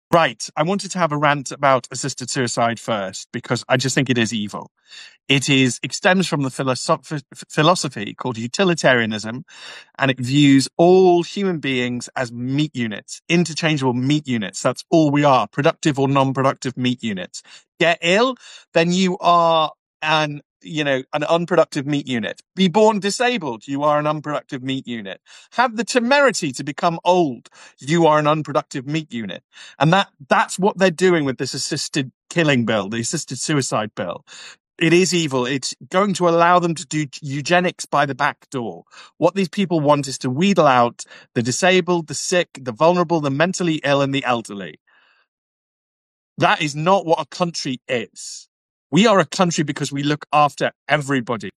Right. I wanted to have a rant about assisted suicide first because I just think it is evil. It stems from the philosophy called utilitarianism, and it views all human beings as meat units, interchangeable meat units. That's all we are, productive or non-productive meat units. Get ill, then you are an unproductive meat unit. Be born disabled, you are an unproductive meat unit. Have the temerity to become old, you are an unproductive meat unit. And that's what they're doing with this assisted killing bill, the assisted suicide bill. It is evil. It's going to allow them to do eugenics by the back door. What these people want is to wheedle out the disabled, the sick, the vulnerable, the mentally ill, and the elderly. That is not what a country is. We are a country because we look after everybody.